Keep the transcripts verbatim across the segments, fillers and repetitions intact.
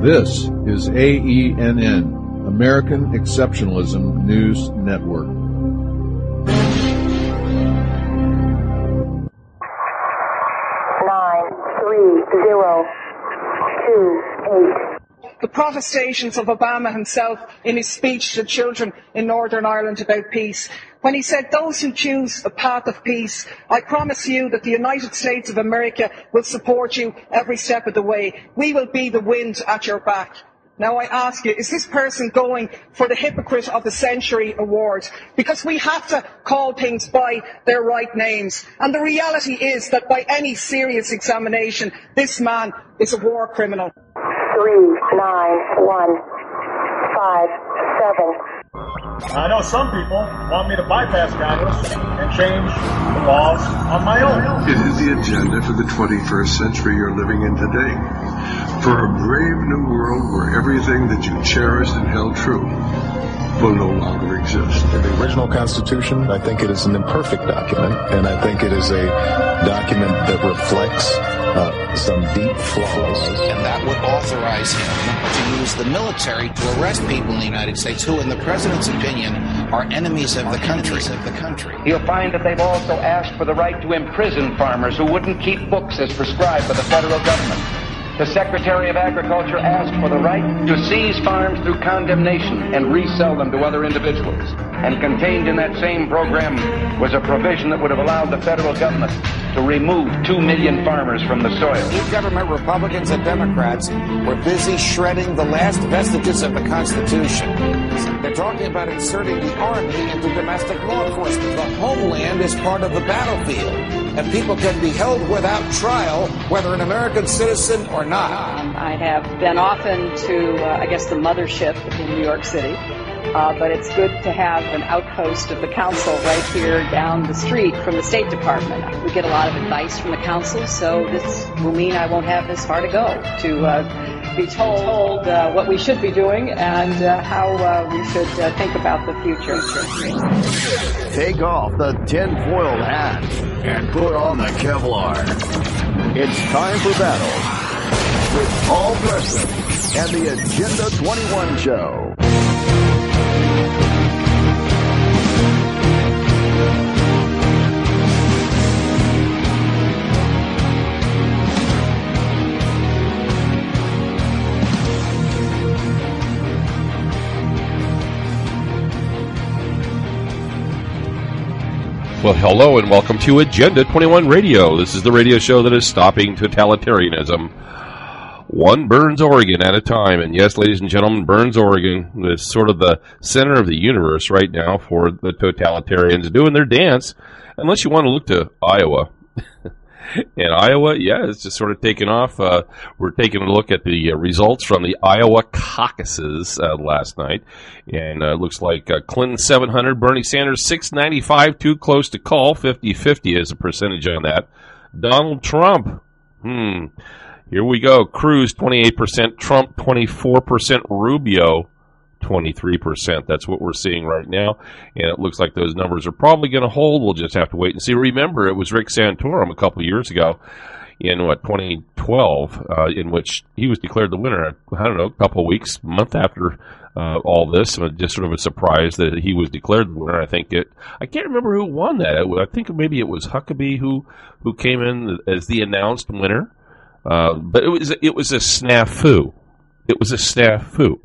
This is A E N N, American Exceptionalism News Network. Nine, three, zero, two, eight. The protestations of Obama himself in his speech to children in Northern Ireland about peace, when he said, "Those who choose a path of peace, I promise you that the United States of America will support you every step of the way. We will be the wind at your back." Now I ask you, is this person going for the Hypocrite of the Century award? Because we have to call things by their right names. And the reality is that by any serious examination, this man is a war criminal. Three, nine, one, five, seven. I know some people want me to bypass Congress and change the laws on my own. It is the agenda for the twenty-first century you're living in today. For a brave new world where everything that you cherished and held true will no longer exist. The original Constitution, I think it is an imperfect document, and I think it is a document that reflects uh, some deep flaws. And that would authorize him to use the military to arrest people in the United States who, in the president's opinion, are enemies of the country. Of the country. You'll find that they've also asked for the right to imprison farmers who wouldn't keep books as prescribed by the federal government. The Secretary of Agriculture asked for the right to seize farms through condemnation and resell them to other individuals. And contained in that same program was a provision that would have allowed the federal government to remove two million farmers from the soil. New government Republicans and Democrats were busy shredding the last vestiges of the Constitution. They're talking about inserting the Army into domestic law enforcement. The homeland is part of the battlefield, and people can be held without trial, whether an American citizen or not. Um, I have been often to, uh, I guess, the mothership in New York City. Uh, but it's good to have an outpost of the council right here down the street from the State Department. We get a lot of advice from the council, so this will mean I won't have this far to go to uh, be told uh, what we should be doing and uh, how uh, we should uh, think about the future. Take off the tin-foiled hat and put on the Kevlar. It's time for battle with Paul Preston and the Agenda twenty-one Show. Well, hello and welcome to Agenda twenty-one Radio. This is the radio show that is stopping totalitarianism one Burns, Oregon at a time. And yes, ladies and gentlemen, Burns, Oregon is sort of the center of the universe right now for the totalitarians doing their dance, unless you want to look to Iowa. And Iowa, yeah, it's just sort of taken off. Uh, we're taking a look at the uh, results from the Iowa caucuses uh, last night. And uh, it looks like uh, Clinton seven hundred, Bernie Sanders six ninety-five, too close to call, fifty fifty is a percentage on that. Donald Trump, hmm, here we go. Cruz twenty-eight percent, Trump twenty-four percent, Rubio twenty-three percent. That's what we're seeing right now, and it looks like those numbers are probably going to hold. We'll just have to wait and see. Remember, it was Rick Santorum a couple years ago in, what, twenty twelve, uh, in which he was declared the winner, I don't know, a couple of weeks, month after uh, all this. So just sort of a surprise that he was declared the winner. I think it, I can't remember who won that. I think maybe it was Huckabee who, who came in as the announced winner. Uh, but it was, it was a snafu. It was a snafu.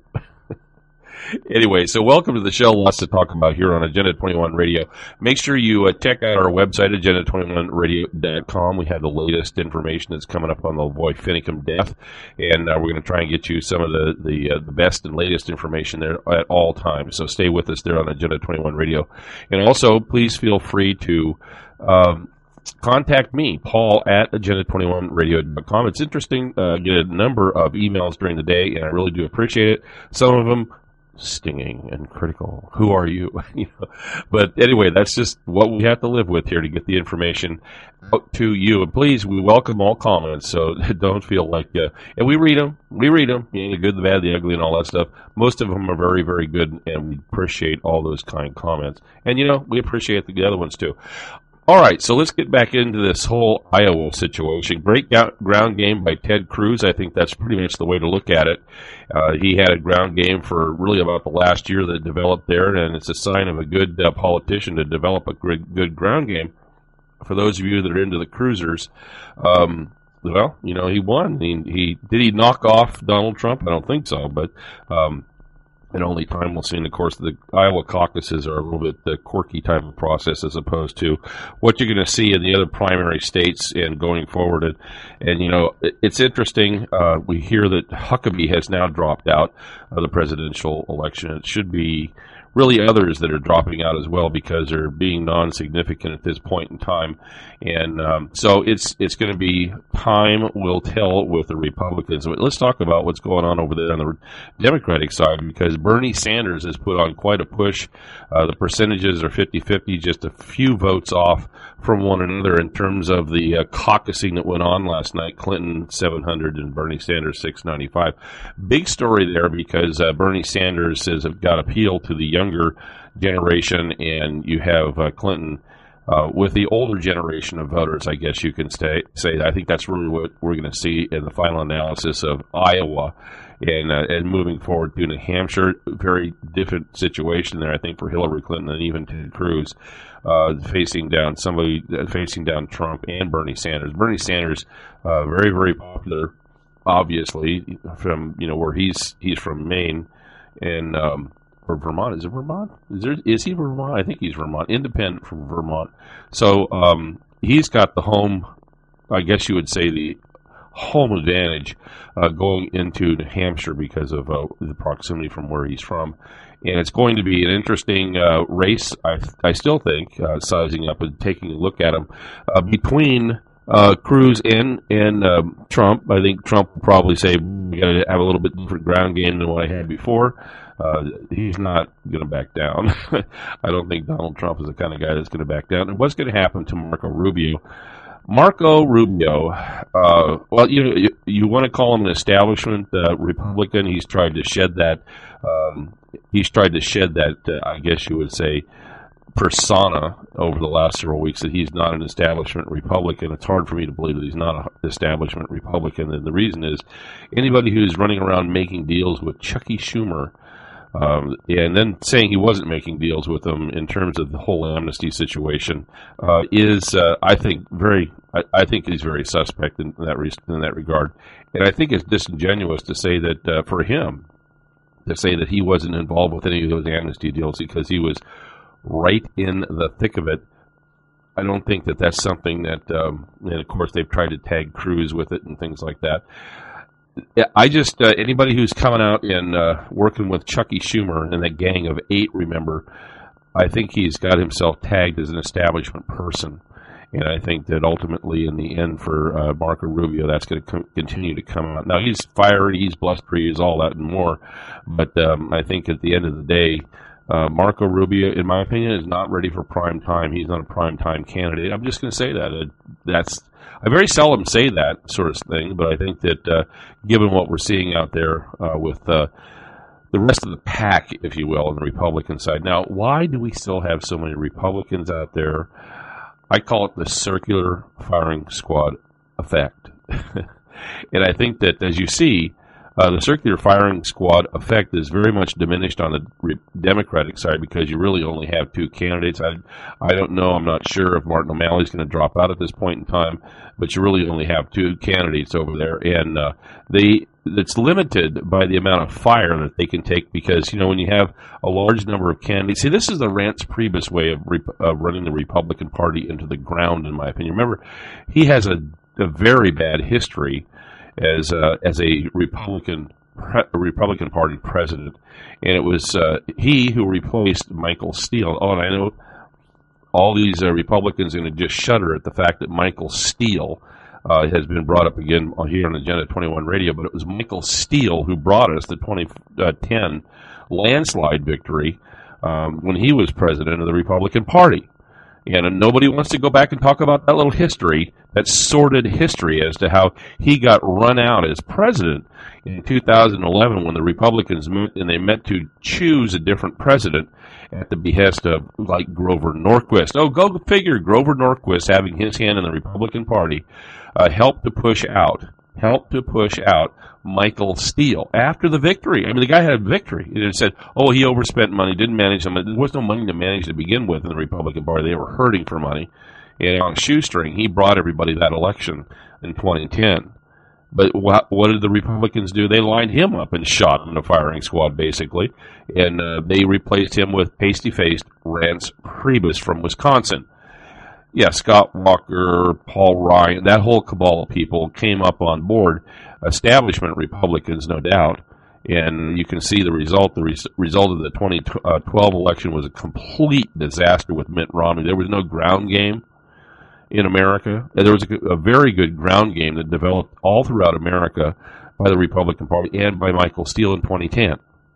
Anyway, so welcome to the show. Lots to talk about here on Agenda twenty-one Radio. Make sure you uh, check out our website, agenda twenty-one radio dot com. We have the latest information that's coming up on the Lavoy Finicum death, and uh, we're going to try and get you some of the the, uh, the best and latest information there at all times. So stay with us there on Agenda twenty-one Radio. And also, please feel free to um, contact me, Paul, at agenda twenty-one radio dot com. It's interesting. I uh, get a number of emails during the day, and I really do appreciate it. Some of them stinging and critical. Who are you? you know, but anyway, that's just what we have to live with here to get the information out to you. And please, we welcome all comments, so don't feel like, uh, and we read them. We read them. The good, the bad, the ugly, and all that stuff. Most of them are very, very good, and we appreciate all those kind comments. And, you know, we appreciate the other ones, too. All right, so let's get back into this whole Iowa situation. Great go- ground game by Ted Cruz. I think that's pretty much the way to look at it. Uh, he had a ground game for really about the last year that developed there, and it's a sign of a good uh, politician to develop a good, good ground game. For those of you that are into the cruisers, um, well, you know, he won. He, he did he knock off Donald Trump? I don't think so, but um, and only time will see. And of course, the Iowa caucuses are a little bit the quirky type of process as opposed to what you're going to see in the other primary states and going forward. And, and you know, it, it's interesting. Uh, we hear that Huckabee has now dropped out of the presidential election. It should be really others that are dropping out as well because they're being non-significant at this point in time. And um, so it's it's going to be time will tell with the Republicans. But let's talk about what's going on over there on the Democratic side, because Bernie Sanders has put on quite a push. Uh, the percentages are fifty-fifty, just a few votes off from one another in terms of the uh, caucusing that went on last night. Clinton seven hundred and Bernie Sanders six ninety-five. Big story there because uh, Bernie Sanders has got appeal to the younger generation, and you have uh, Clinton uh, with the older generation of voters, I guess you can say. say. I think that's really what we're going to see in the final analysis of Iowa. And, uh, and moving forward to New Hampshire, very different situation there, I think, for Hillary Clinton and even Ted Cruz, uh, facing down somebody, uh, facing down Trump and Bernie Sanders. Bernie Sanders, uh, very, very popular, obviously, from, you know, where he's, he's from Maine and, um, or Vermont. Is it Vermont? Is there, is he Vermont? I think he's Vermont, independent from Vermont. So, um, he's got the home, I guess you would say the home advantage uh, going into New Hampshire because of uh, the proximity from where he's from. And it's going to be an interesting uh, race, I, I still think, uh, sizing up and taking a look at him, uh, between uh, Cruz and, and um, Trump. I think Trump will probably say, we got to have a little bit different ground game than what I had before. Uh, he's not going to back down. I don't think Donald Trump is the kind of guy that's going to back down. And what's going to happen to Marco Rubio? Marco Rubio, uh, well, you know, you, you want to call him an establishment uh, Republican. He's tried to shed that. Um, he's tried to shed that. Uh, I guess you would say persona over the last several weeks that he's not an establishment Republican. It's hard for me to believe that he's not an establishment Republican, and the reason is anybody who's running around making deals with Chucky Schumer. Um, and then saying he wasn't making deals with them in terms of the whole amnesty situation uh, is, uh, I think, very. I, I think he's very suspect in that re- in that regard, and I think it's disingenuous to say that uh, for him to say that he wasn't involved with any of those amnesty deals because he was right in the thick of it. I don't think that that's something that, um, and of course they've tried to tag Cruz with it and things like that. I just, uh, anybody who's coming out and uh, working with Chucky Schumer and that gang of eight, remember, I think he's got himself tagged as an establishment person. And I think that ultimately, in the end, for uh, Marco Rubio, that's going to co- continue to come out. Now, he's fiery, he's blustery, he's all that and more. But um, I think at the end of the day, uh, Marco Rubio, in my opinion, is not ready for prime time. He's not a prime time candidate. I'm just going to say that. Uh, that's I very seldom say that sort of thing, but I think that uh, given what we're seeing out there uh, with uh, the rest of the pack, if you will, on the Republican side. Now, why do we still have so many Republicans out there? I call it the circular firing squad effect. And I think that, as you see, uh, the circular firing squad effect is very much diminished on the re- Democratic side because you really only have two candidates. I, I don't know. I'm not sure if Martin O'Malley's going to drop out at this point in time, but you really only have two candidates over there. And uh, they it's limited by the amount of fire that they can take because, you know, when you have a large number of candidates, see, this is the Reince Priebus way of re- uh, running the Republican Party into the ground, in my opinion. Remember, he has a, a very bad history as uh, as a Republican pre- Republican Party president, and it was uh, he who replaced Michael Steele. Oh, and I know all these uh, Republicans are going to just shudder at the fact that Michael Steele uh, has been brought up again here on Agenda twenty-one Radio, but it was Michael Steele who brought us the twenty ten landslide victory um, when he was president of the Republican Party. And nobody wants to go back and talk about that little history, that sordid history as to how he got run out as president in two thousand eleven when the Republicans moved and they met to choose a different president at the behest of, like, Grover Norquist. Oh, go figure, Grover Norquist, having his hand in the Republican Party, uh, helped to push out, helped to push out Michael Steele after the victory. I mean, the guy had a victory. It said, oh, he overspent money, didn't manage them. There was no money to manage to begin with in the Republican Party. They were hurting for money. And on a shoestring, he brought everybody that election in twenty ten. But what, what did the Republicans do? They lined him up and shot him in a firing squad, basically. And uh, they replaced him with pasty-faced Reince Priebus from Wisconsin. Yeah, Scott Walker, Paul Ryan, that whole cabal of people came up on board. Establishment Republicans, no doubt. And you can see the result. The res- result of the twenty twelve election was a complete disaster with Mitt Romney. There was no ground game in America. There was a, a very good ground game that developed all throughout America by the Republican Party and by Michael Steele in twenty ten.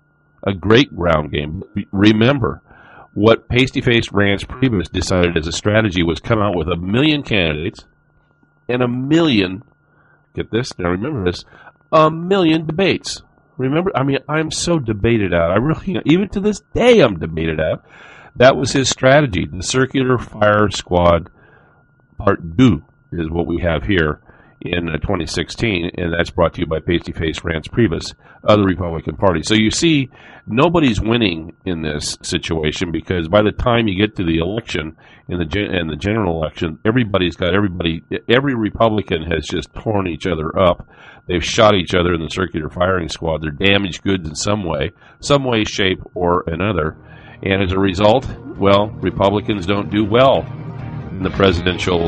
A great ground game. Remember, what pasty-faced Reince Priebus decided as a strategy was come out with a million candidates and a million, get this, now remember this, a million debates. Remember, I mean, I'm so debated out. I really, even to this day, I'm debated out. That was his strategy. The Circular Fire Squad Part two is what we have here in uh, twenty sixteen, and that's brought to you by pasty-faced Reince Priebus of the Republican Party. So you see, nobody's winning in this situation because by the time you get to the election, in the gen- in the general election, everybody's got everybody, every Republican has just torn each other up. They've shot each other in the circular firing squad. They're damaged goods in some way, some way, shape, or another. And as a result, well, Republicans don't do well in the presidential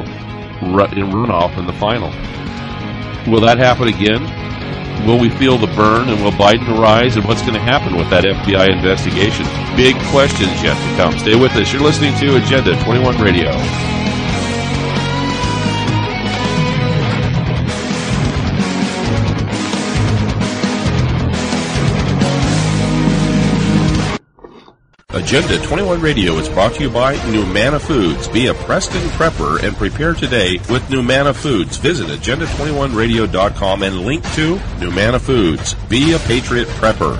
runoff in the final. Will that happen again? Will we feel the burn, and will Biden rise, and what's going to happen with that F B I investigation? Big questions yet to come. Stay with us. You're listening to Agenda twenty-one Radio. Agenda twenty-one Radio is brought to you by Numana Foods. Be a Preston prepper and prepare today with Numana Foods. Visit agenda twenty-one radio dot com and link to Numana Foods. Be a Patriot prepper.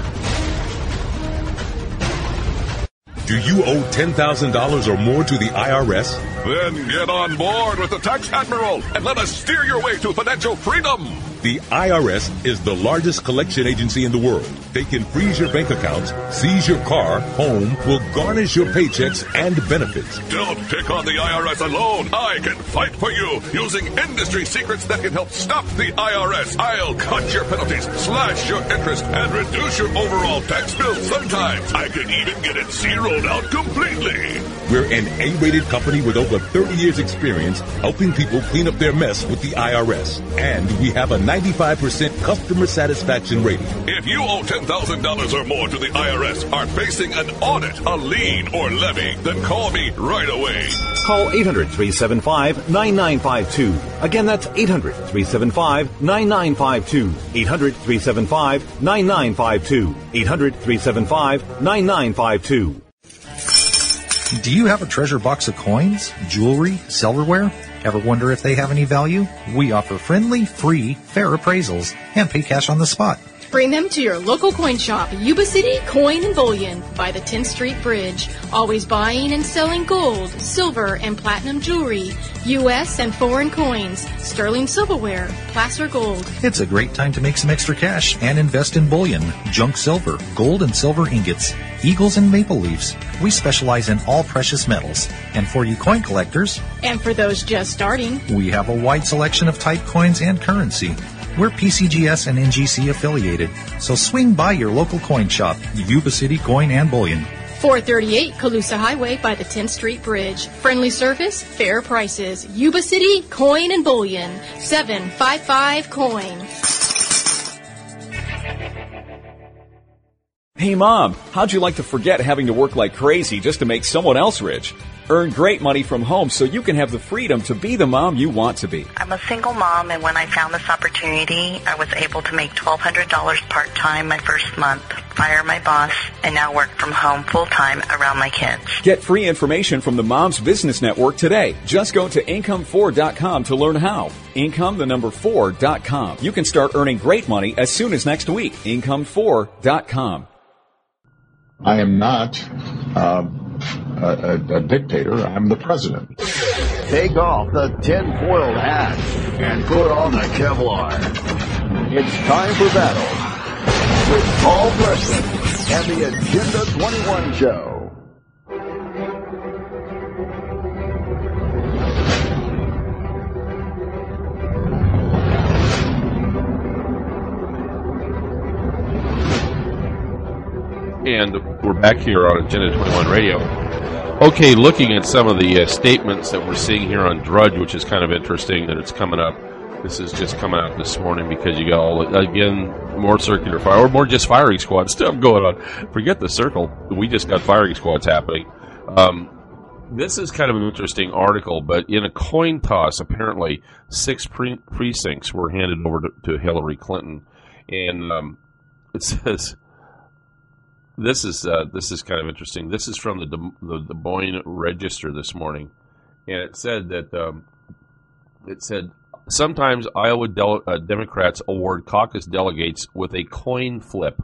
Do you owe ten thousand dollars or more to the I R S? Then get on board with the Tax Admiral and let us steer your way to financial freedom. The I R S is the largest collection agency in the world. They can freeze your bank accounts, seize your car, home, will garnish your paychecks and benefits. Don't take on the I R S alone. I can fight for you using industry secrets that can help stop the I R S. I'll cut your penalties, slash your interest, and reduce your overall tax bill. Sometimes I can even get it zeroed out completely. We're an A-rated company with over thirty years experience helping people clean up their mess with the I R S. And we have a ninety-five percent customer satisfaction rating. If you owe ten thousand dollars or more to the I R S, are facing an audit, a lien, or levy, then call me right away. Call eight hundred, three seven five, nine nine five two. Again, that's eight hundred, three seven five, nine nine five two. eight hundred, three seven five, nine nine five two. eight hundred, three seven five, nine nine five two. Do you have a treasure box of coins, jewelry, silverware? Ever wonder if they have any value? We offer friendly, free, fair appraisals and pay cash on the spot. Bring them to your local coin shop, Yuba City Coin and Bullion by the tenth Street Bridge. Always buying and selling gold, silver, and platinum jewelry, U S and foreign coins, sterling silverware, placer gold. It's a great time to make some extra cash and invest in bullion, junk silver, gold and silver ingots, eagles and maple leaves. We specialize in all precious metals. And for you coin collectors, and for those just starting, we have a wide selection of type coins and currency. We're P C G S and N G C affiliated, so swing by your local coin shop, Yuba City Coin and Bullion. four thirty-eight Colusa Highway by the tenth Street Bridge. Friendly service, fair prices. Yuba City Coin and Bullion. seven five five coin. Hey Mom, how'd you like to forget having to work like crazy just to make someone else rich? Earn great money from home so you can have the freedom to be the mom you want to be. I'm a single mom, and when I found this opportunity, I was able to make twelve hundred dollars part-time my first month, fire my boss, and now work from home full-time around my kids. Get free information from the Moms Business Network today. Just go to income four dot com to learn how. Income, the number four dot com. You can start earning great money as soon as next week. income four dot com. I am not uh, a, a, a dictator. I'm the president. Take off the tin-foiled hat and put on the Kevlar. It's time for battle with Paul Preston and the Agenda twenty-one Show. And we're back here on Agenda twenty-one Radio. Okay, looking at some of the uh, statements that we're seeing here on Drudge, which is kind of interesting that it's coming up. This is just coming out this morning because you got all, again, more circular fire, or more just firing squad stuff going on. Forget the circle. We just got firing squads happening. Um, this is kind of an interesting article, but in a coin toss, apparently, six pre- precincts were handed over to, to Hillary Clinton. And um, it says... This is uh, this is kind of interesting. This is from the Des, the Des Moines Register this morning, and it said that um, it said sometimes Iowa del- uh, Democrats award caucus delegates with a coin flip.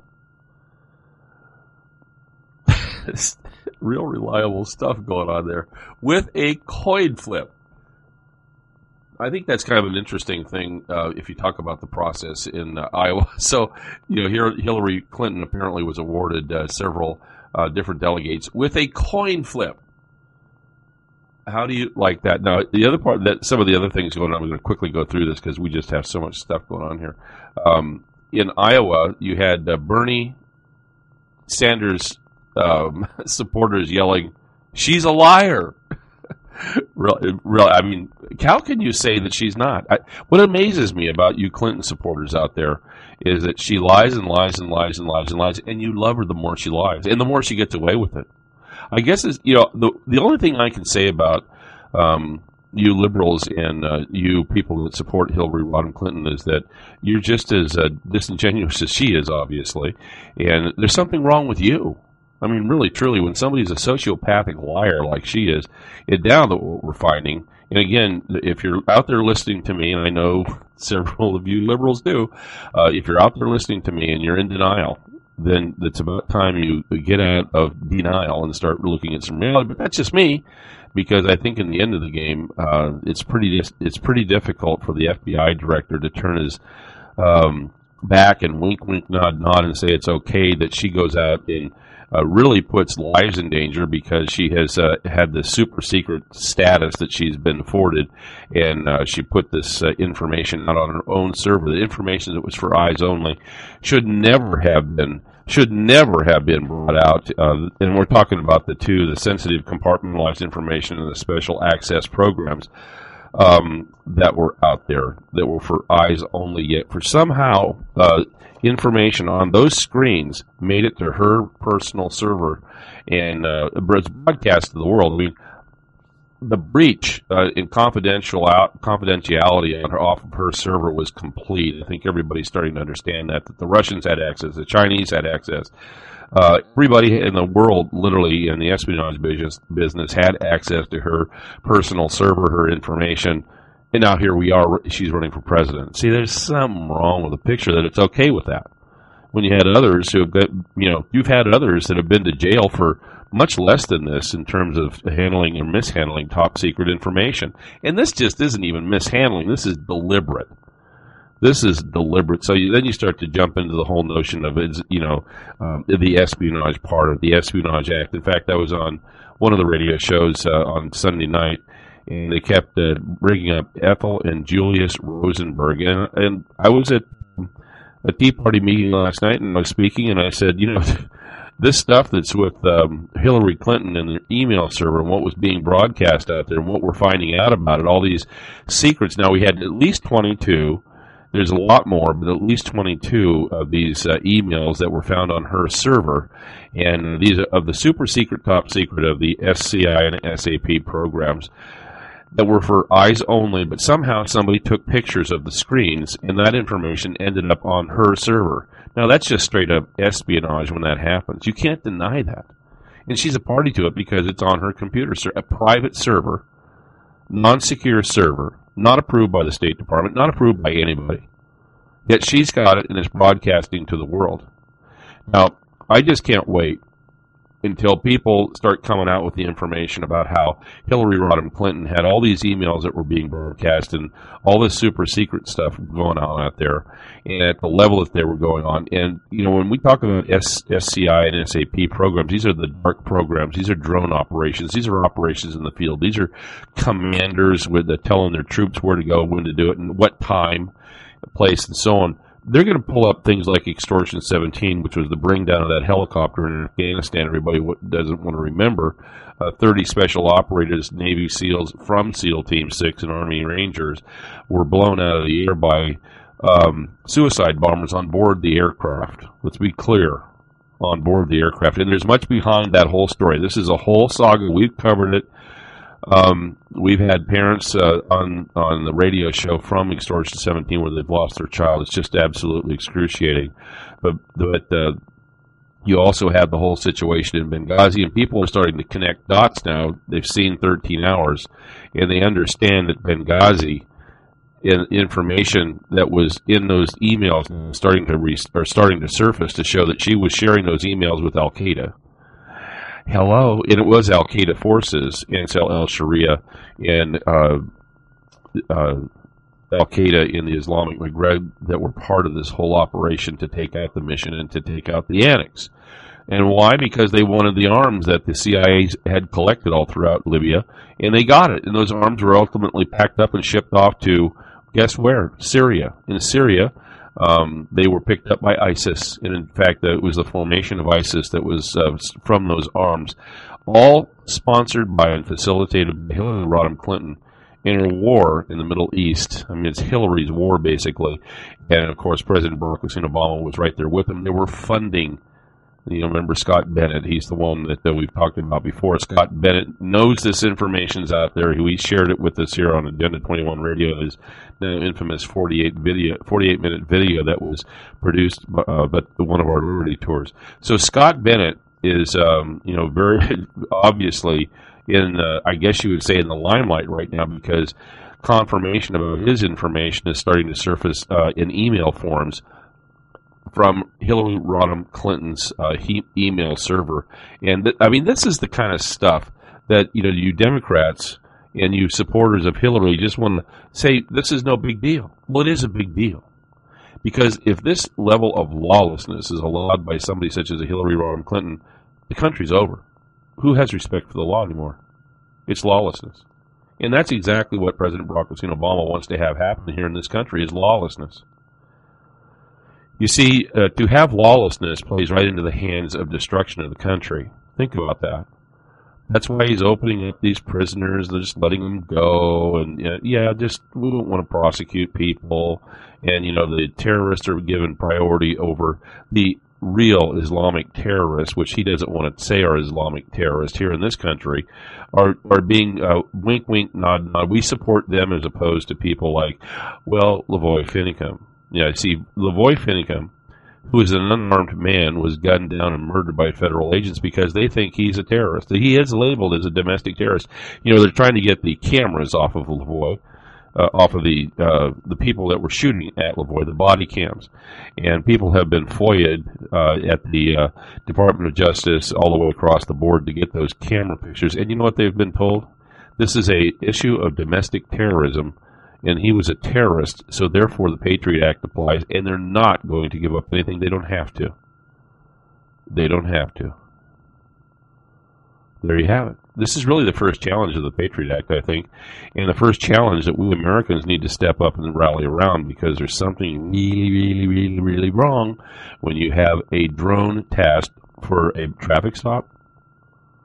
Real reliable stuff going on there with a coin flip. I think that's kind of an interesting thing uh, if you talk about the process in uh, Iowa. So, you know, here Hillary Clinton apparently was awarded uh, several uh, different delegates with a coin flip. How do you like that? Now, the other part, that some of the other things going on, I'm going to quickly go through this because we just have so much stuff going on here. Um, in Iowa, you had uh, Bernie Sanders um, supporters yelling, "She's a liar." Real, real, I mean, how can you say that she's not? I, what amazes me about you Clinton supporters out there is that she lies and lies and lies and lies and lies, and you love her the more she lies, and the more she gets away with it. I guess is you know the the only thing I can say about um, you liberals and uh, you people that support Hillary Rodham Clinton is that you're just as uh, disingenuous as she is, obviously, and there's something wrong with you. I mean, really, truly, when somebody's a sociopathic liar like she is, it down to what we're finding. And again, if you're out there listening to me, and I know several of you liberals do, uh, if you're out there listening to me and you're in denial, then it's about time you get out of denial and start looking at some reality. But that's just me, because I think in the end of the game, uh, it's pretty it's pretty difficult for the F B I director to turn his um, back and wink, wink, nod, nod, and say it's okay that she goes out and Uh, really puts lives in danger because she has uh, had this super secret status that she's been afforded, and uh, she put this uh, information out on her own server. The information that was for eyes only should never have been should never have been brought out. Uh, and we're talking about the two, the sensitive compartmentalized information and the special access programs um, that were out there that were for eyes only. Yet for somehow uh, information on those screens made it to her personal server and uh, it's broadcast to the world. I mean, the breach uh, in confidential out, confidentiality on her, off of her server was complete. I think everybody's starting to understand that, that the Russians had access, the Chinese had access. Uh, everybody in the world, literally in the espionage business, business, had access to her personal server, her information. And now here we are, she's running for president. See, there's something wrong with the picture that it's okay with that. When you had others who have got, you know, you've had others that have been to jail for much less than this in terms of handling or mishandling top secret information. And this just isn't even mishandling. This is deliberate. This is deliberate. So you, then you start to jump into the whole notion of, you know, um, the espionage part of the Espionage Act. In fact, I was on one of the radio shows uh, on Sunday night, and they kept uh, bringing up Ethel and Julius Rosenberg. And, and I was at a Tea Party meeting last night, and I was speaking, and I said, you know, this stuff that's with um, Hillary Clinton and the email server and what was being broadcast out there and what we're finding out about it, all these secrets. Now, we had at least twenty-two, There's a lot more, but at least twenty-two of these uh, emails that were found on her server. And these are of the super secret, top secret of the S C I and S A P programs that were for eyes only, but somehow somebody took pictures of the screens, and that information ended up on her server. Now, that's just straight-up espionage when that happens. You can't deny that. And she's a party to it because it's on her computer, a private server, non-secure server, not approved by the State Department, not approved by anybody. Yet she's got it and it's broadcasting to the world. Now, I just can't wait until people start coming out with the information about how Hillary Rodham Clinton had all these emails that were being broadcast and all this super secret stuff going on out there, and at the level that they were going on. And, you know, when we talk about S- SCI and S A P programs, these are the dark programs. These are drone operations. These are operations in the field. These are commanders with the telling their troops where to go, when to do it, and what time, place, and so on. They're going to pull up things like Extortion seventeen, which was the bring down of that helicopter in Afghanistan. Everybody doesn't want to remember. Uh, thirty special operators, Navy SEALs from SEAL Team six and Army Rangers were blown out of the air by um, suicide bombers on board the aircraft. Let's be clear, on board the aircraft. And there's much behind that whole story. This is a whole saga. We've covered it. Um, we've had parents uh, on on the radio show from Extortion seventeen where they've lost their child. It's just absolutely excruciating. But but uh, you also have the whole situation in Benghazi, and people are starting to connect dots now. They've seen thirteen hours, and they understand that Benghazi, in information that was in those emails, starting to re- are starting to surface to show that she was sharing those emails with Al Qaeda. Hello, and it was Al Qaeda forces, Ansar al-Sharia, and uh, uh, Al Qaeda in the Islamic Maghreb that were part of this whole operation to take out the mission and to take out the annex. And why? Because they wanted the arms that the C I A had collected all throughout Libya, and they got it. And those arms were ultimately packed up and shipped off to, guess where? Syria. In Syria, Um, they were picked up by ISIS, and in fact, uh, it was the formation of ISIS that was uh, from those arms, all sponsored by and facilitated by Hillary Rodham Clinton in her war in the Middle East. I mean, it's Hillary's war, basically, and of course, President Barack Hussein Obama was right there with them. They were funding. You know, remember Scott Bennett? He's the one that uh, we've talked about before. Scott Bennett knows this information's out there. He shared it with us here on Agenda twenty-one Radio. His uh, infamous forty-eight video, forty-eight minute video that was produced uh, by one of our Liberty tours. So Scott Bennett is, um, you know, very obviously in, uh, I guess you would say, in the limelight right now because confirmation of his information is starting to surface uh, in email forms from Hillary Rodham Clinton's uh, he- email server. And, th- I mean, this is the kind of stuff that, you know, you Democrats and you supporters of Hillary just want to say, this is no big deal. Well, it is a big deal. Because if this level of lawlessness is allowed by somebody such as a Hillary Rodham Clinton, the country's over. Who has respect for the law anymore? It's lawlessness. And that's exactly what President Barack Hussein Obama wants to have happen here in this country, is lawlessness. You see, uh, to have lawlessness plays right into the hands of destruction of the country. Think about that. That's why he's opening up these prisoners, they're just letting them go, and uh, yeah, just we don't want to prosecute people, and you know the terrorists are given priority over the real Islamic terrorists, which he doesn't want to say are Islamic terrorists here in this country, are are being uh, wink, wink, nod, nod. We support them as opposed to people like, well, Lavoy Finicum. Yeah, see, Lavoy Finicum, who is an unarmed man, was gunned down and murdered by federal agents because they think he's a terrorist. He is labeled as a domestic terrorist. You know, they're trying to get the cameras off of Lavoy, uh, off of the uh, the people that were shooting at Lavoy, the body cams. And people have been FOIA'd uh, at the uh, Department of Justice all the way across the board to get those camera pictures. And you know what they've been told? This is a issue of domestic terrorism. And he was a terrorist, so therefore the Patriot Act applies, and they're not going to give up anything. They don't have to. They don't have to. There you have it. This is really the first challenge of the Patriot Act, I think, and the first challenge that we Americans need to step up and rally around, because there's something really, really, really, really wrong when you have a drone tasked for a traffic stop.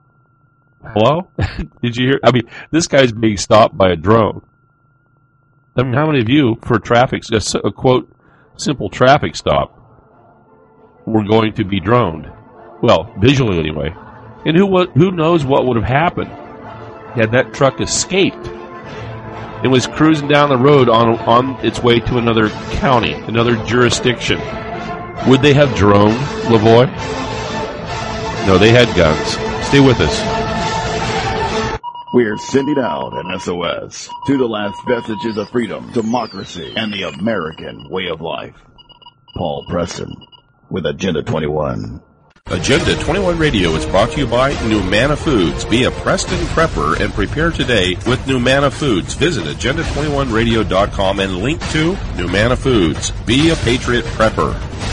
Hello? Did you hear? I mean, this guy's being stopped by a drone. I mean, how many of you, for traffic, a, a quote, simple traffic stop, were going to be droned? Well, visually anyway. And who who knows what would have happened had that truck escaped and was cruising down the road on on its way to another county, another jurisdiction. Would they have droned Lavoie? No, they had guns. Stay with us. We're sending out an S O S to the last vestiges of freedom, democracy, and the American way of life. Paul Preston with Agenda twenty-one. Agenda twenty-one Radio is brought to you by Numana Foods. Be a Preston prepper and prepare today with Numana Foods. Visit agenda twenty-one radio dot com and link to Numana Foods. Be a Patriot prepper.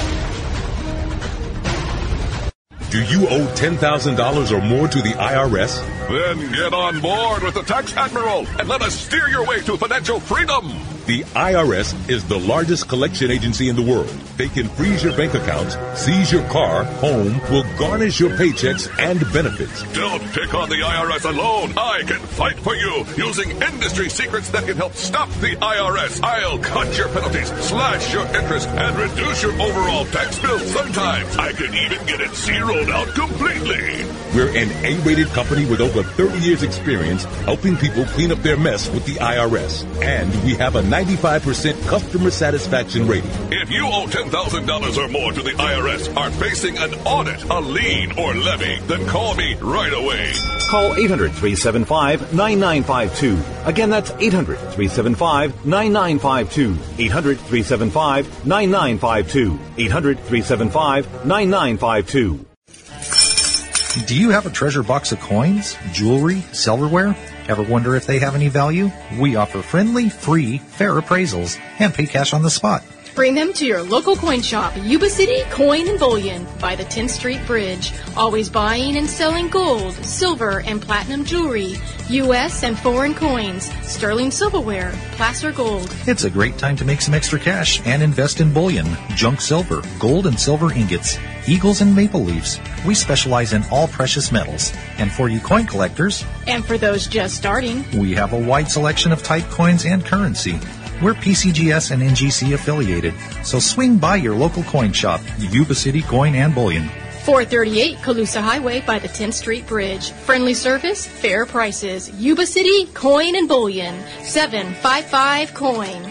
Do you owe ten thousand dollars or more to the I R S? Then get on board with the Tax Admiral and let us steer your way to financial freedom. The I R S is the largest collection agency in the world. They can freeze your bank accounts, seize your car, home, will garnish your paychecks and benefits. Don't pick on the I R S alone. I can fight for you using industry secrets that can help stop the I R S. I'll cut your penalties, slash your interest, and reduce your overall tax bill. Sometimes I can even get it zeroed out completely. We're an A-rated company with over thirty years experience helping people clean up their mess with the I R S. And we have a ninety-five percent customer satisfaction rating. If you owe ten thousand dollars or more to the I R S, are facing an audit, a lien, or levy, then call me right away. Call eight hundred, three seven five, nine nine five two. Again, that's eight hundred, three seven five, nine nine five two. eight hundred, three seven five, nine nine five two. eight hundred, three seven five, nine nine five two. Do you have a treasure box of coins, jewelry, silverware? Ever wonder if they have any value? We offer friendly, free, fair appraisals and pay cash on the spot. Bring them to your local coin shop, Yuba City Coin and Bullion by the tenth Street Bridge. Always buying and selling gold, silver, and platinum jewelry, U S and foreign coins, sterling silverware, placer gold. It's a great time to make some extra cash and invest in bullion, junk silver, gold and silver ingots, eagles and maple leaves. We specialize in all precious metals. And for you coin collectors, and for those just starting, we have a wide selection of type coins and currency. We're P C G S and N G C affiliated, so swing by your local coin shop, Yuba City Coin and Bullion. four thirty-eight Colusa Highway by the tenth Street Bridge. Friendly service, fair prices. Yuba City Coin and Bullion. seven five five coin.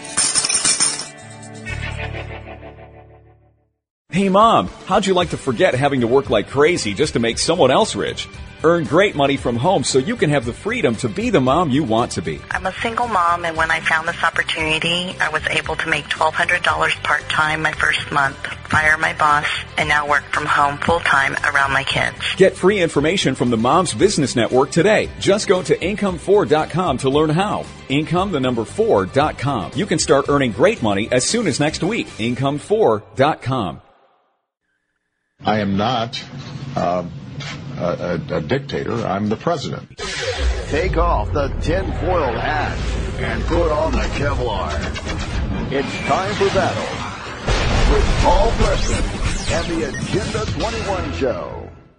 Hey Mom, how'd you like to forget having to work like crazy just to make someone else rich? Earn great money from home so you can have the freedom to be the mom you want to be. I'm a single mom, and when I found this opportunity, I was able to make twelve hundred dollars part-time my first month, fire my boss, and now work from home full-time around my kids. Get free information from the Moms Business Network today. Just go to income four dot com to learn how. Income, the number four dot com. You can start earning great money as soon as next week. income four dot com. I am not uh, a, a, a dictator. I'm the president. Take off the tinfoil hat and put on the Kevlar. It's time for battle with Paul Preston and the Agenda twenty-one Show.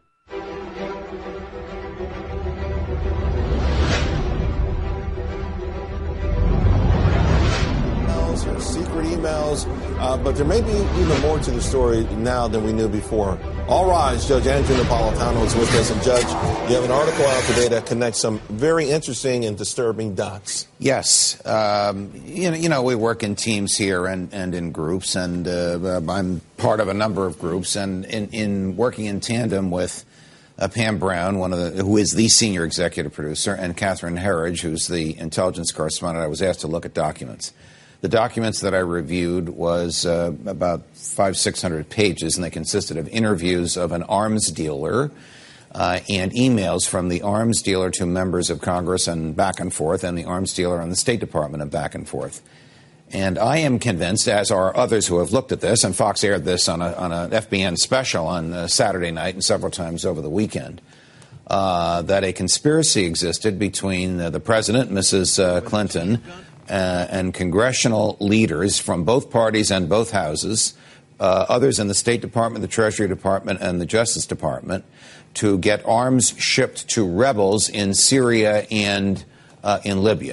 Or secret emails, uh, but there may be even more to the story now than we knew before. All rise, Judge Andrew Napolitano is with us. And Judge, you have an article out today that connects some very interesting and disturbing dots. Yes. Um, you know, you know, we work in teams here and, and in groups, and uh, I'm part of a number of groups, and in, in working in tandem with Uh, Pam Brown, one of the, who is the senior executive producer, and Catherine Herridge, who's the intelligence correspondent, I was asked to look at documents. The documents that I reviewed was uh, about five, six hundred pages, and they consisted of interviews of an arms dealer uh, and emails from the arms dealer to members of Congress and back and forth, and the arms dealer and the State Department and back and forth. And I am convinced, as are others who have looked at this, and Fox aired this on a on an F B N special on uh, Saturday night and several times over the weekend, uh, that a conspiracy existed between uh, the president, Missus Uh, Clinton, uh, and congressional leaders from both parties and both houses, uh, others in the State Department, the Treasury Department, and the Justice Department, to get arms shipped to rebels in Syria and uh, in Libya.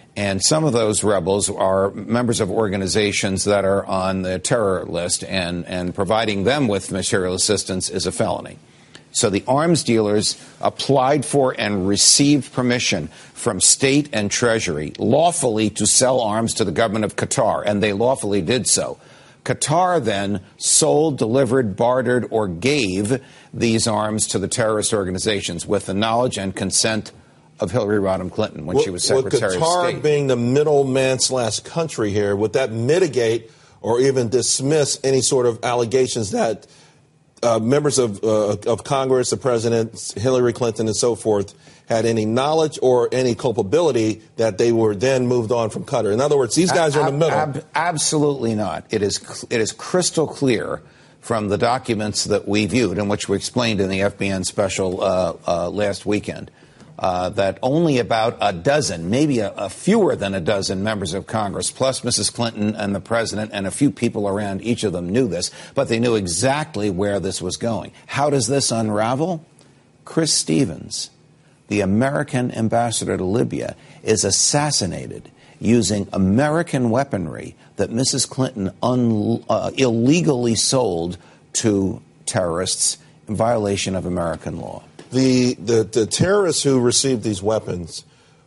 And some of those rebels are members of organizations that are on the terror list, and, and providing them with material assistance is a felony. So the arms dealers applied for and received permission from state and treasury lawfully to sell arms to the government of Qatar, and they lawfully did so. Qatar then sold, delivered, bartered, or gave these arms to the terrorist organizations with the knowledge and consent of Hillary Rodham Clinton when would, she was Secretary would Qatar of State. being the middleman slash country here, would that mitigate or even dismiss any sort of allegations that uh, members of, uh, of Congress, the President, Hillary Clinton, and so forth, had any knowledge or any culpability that they were then moved on from Qatar? In other words, these guys ab- are in the middle. Ab- absolutely not. It is cl- it is crystal clear from the documents that we viewed, and which we explained in the F B N special uh, uh, last weekend, uh, that only about a dozen, maybe a, a fewer than a dozen members of Congress, plus Missus Clinton and the President and a few people around each of them knew this, but they knew exactly where this was going. How does this unravel? Chris Stevens, the American ambassador to Libya, is assassinated using American weaponry that Missus Clinton un- uh, illegally sold to terrorists in violation of American law. The, the the terrorists who received these weapons,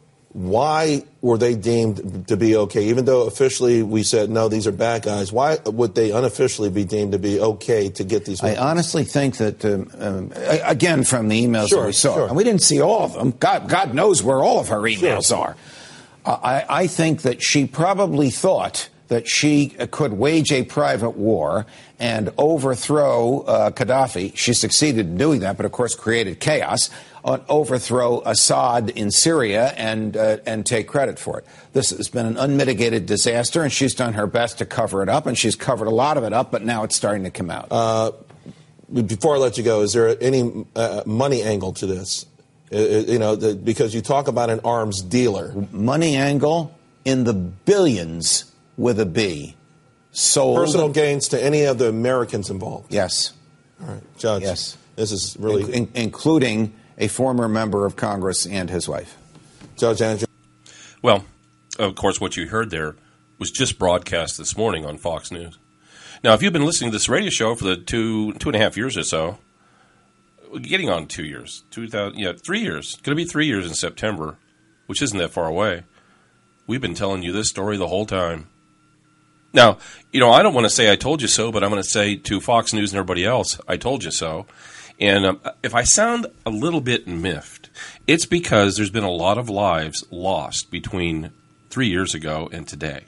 why were they deemed to be okay? Even though officially we said, no, these are bad guys, why would they unofficially be deemed to be okay to get these weapons? I honestly think that, um, um, again, from the emails sure, that we saw, sure. and we didn't see all of them. God, God knows where all of her emails sure. are. Uh, I, I think that she probably thought that she could wage a private war and overthrow uh, Gaddafi. She succeeded in doing that, but of course created chaos. Uh, overthrow Assad in Syria and uh, and take credit for it. This has been an unmitigated disaster, and she's done her best to cover it up, and she's covered a lot of it up, but now it's starting to come out. Uh, before I let you go, is there any uh, money angle to this? Uh, you know, the, because you talk about an arms dealer. Money angle in the billions with a B. Sold. Personal gains to any of the Americans involved? Yes. All right, Judge. Yes. This is really... In, in, including a former member of Congress and his wife. Judge Andrew. Well, of course, what you heard there was just broadcast this morning on Fox News. Now, if you've been listening to this radio show for the two two and a half years or so, getting on two years, two thousand, yeah, three years, going to be three years in September, which isn't that far away. We've been telling you this story the whole time. Now, you know, I don't want to say I told you so, but I'm going to say to Fox News and everybody else, I told you so. And um, if I sound a little bit miffed, it's because there's been a lot of lives lost between three years ago and today.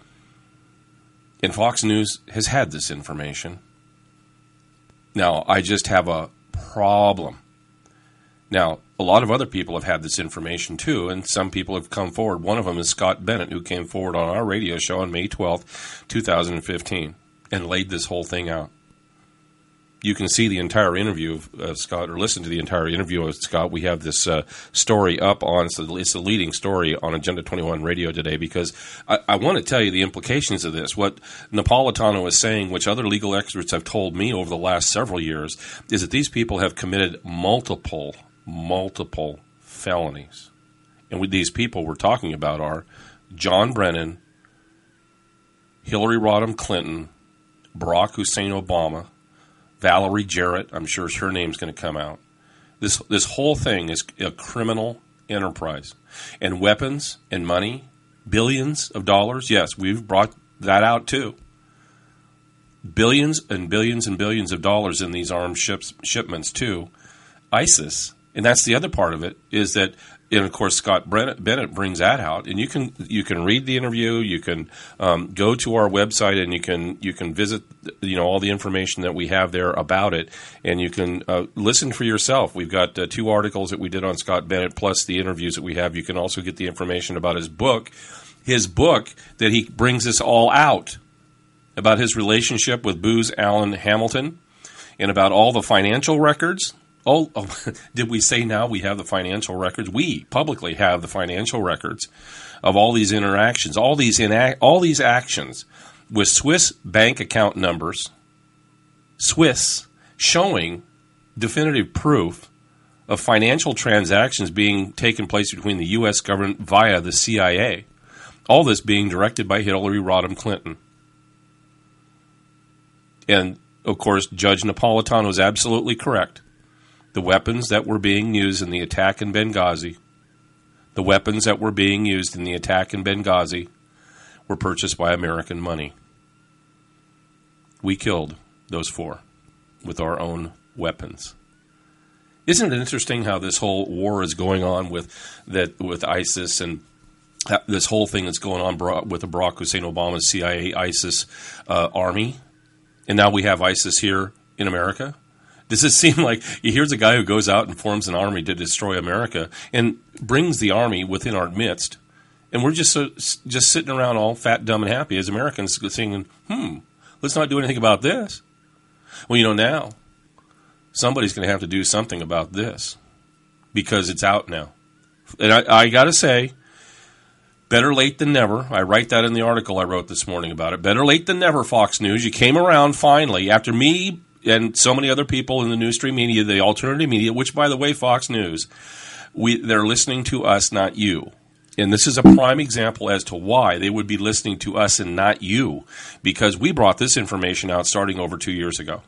And Fox News has had this information. Now, I just have a problem. Now, a lot of other people have had this information too, and some people have come forward. One of them is Scott Bennett, who came forward on our radio show on May twelfth, twenty fifteen, and laid this whole thing out. You can see the entire interview of uh, Scott, or listen to the entire interview of Scott. We have this uh, story up on, it's a, it's a leading story on Agenda twenty-one Radio today, because I, I want to tell you the implications of this. What Napolitano is saying, which other legal experts have told me over the last several years, is that these people have committed multiple, multiple felonies. And with these people we're talking about are John Brennan, Hillary Rodham Clinton, Barack Hussein Obama, Valerie Jarrett, I'm sure her name's going to come out. This this whole thing is a criminal enterprise. And weapons and money, billions of dollars, yes, we've brought that out too. Billions and billions and billions of dollars in these arms ships, shipments to ISIS. And that's the other part of it, is that, and of course, Scott Bennett brings that out. And you can you can read the interview. You can um, go to our website, and you can you can visit, you know, all the information that we have there about it, and you can uh, listen for yourself. We've got uh, two articles that we did on Scott Bennett, plus the interviews that we have. You can also get the information about his book, his book that he brings this all out about his relationship with Booz Allen Hamilton, and about all the financial records. Oh, oh, did we say now we have the financial records? We publicly have the financial records of all these interactions, all these inac- all these actions with Swiss bank account numbers, Swiss, showing definitive proof of financial transactions being taken place between the U S government via the C I A. All this being directed by Hillary Rodham Clinton. And, of course, Judge Napolitano is absolutely correct. The weapons that were being used in the attack in Benghazi, the weapons that were being used in the attack in Benghazi were purchased by American money. We killed those four with our own weapons. Isn't it interesting how this whole war is going on with that with ISIS and this whole thing that's going on with the Barack Hussein Obama's C I A ISIS uh, army, and now we have ISIS here in America? Does it seem like here's a guy who goes out and forms an army to destroy America and brings the army within our midst, and we're just so, just sitting around all fat, dumb, and happy as Americans saying, hmm, let's not do anything about this. Well, you know, now somebody's going to have to do something about this because it's out now. And I, I got to say, better late than never. I write that in the article I wrote this morning about it. Better late than never, Fox News. You came around finally after me and so many other people in the newsstream media, the alternative media, which, by the way, Fox News, we they're listening to us, not you. And this is a prime example as to why they would be listening to us and not you, because we brought this information out starting over two years ago.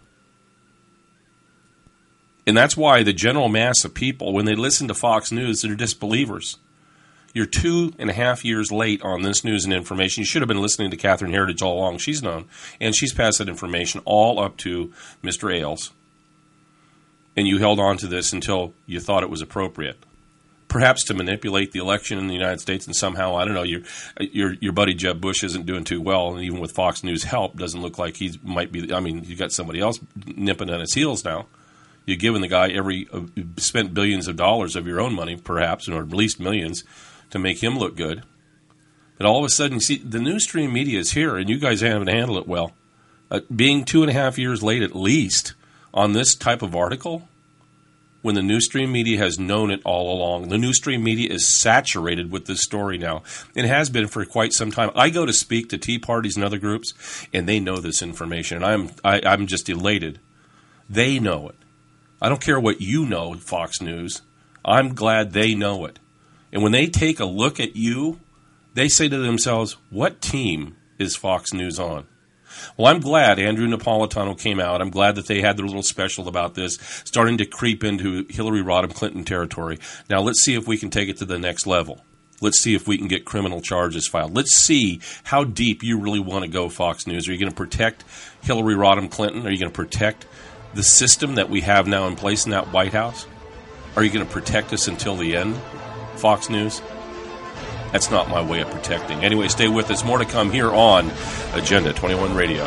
And that's why the general mass of people, when they listen to Fox News, they're disbelievers. You're two and a half years late on this news and information. You should have been listening to Catherine Heritage all along. She's known, and she's passed that information all up to Mister Ailes. And you held on to this until you thought it was appropriate. Perhaps to manipulate the election in the United States, and somehow, I don't know, your your your buddy Jeb Bush isn't doing too well, and even with Fox News help, doesn't look like he might be. I mean, you got somebody else nipping at his heels now. You're giving the guy every uh, spent billions of dollars of your own money, perhaps, or at least millions, to make him look good. But all of a sudden, see, the newsstream media is here, and you guys haven't handled it well. Uh, being two and a half years late at least on this type of article, when the newsstream media has known it all along. The newsstream media is saturated with this story now. It has been for quite some time. I go to speak to Tea Parties and other groups, and they know this information, and I'm I, I'm just elated. They know it. I don't care what you know, Fox News. I'm glad they know it. And when they take a look at you, they say to themselves, what team is Fox News on? Well, I'm glad Andrew Napolitano came out. I'm glad that they had their little special about this, starting to creep into Hillary Rodham Clinton territory. Now, let's see if we can take it to the next level. Let's see if we can get criminal charges filed. Let's see how deep you really want to go, Fox News. Are you going to protect Hillary Rodham Clinton? Are you going to protect the system that we have now in place in that White House? Are you going to protect us until the end, Fox News? That's not my way of protecting. Anyway, stay with us. More to come here on Agenda twenty-one Radio.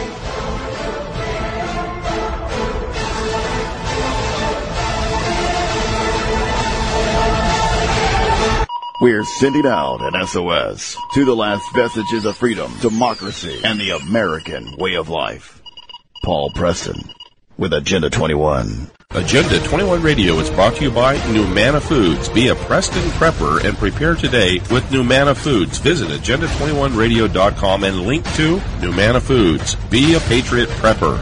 We're sending out an S O S to the last vestiges of freedom, democracy, and the American way of life. Paul Preston with Agenda twenty-one. Agenda twenty-one Radio is brought to you by Numana Foods. Be a Preston prepper and prepare today with Numana Foods. Visit agenda twenty-one radio dot com and link to Numana Foods. Be a Patriot prepper.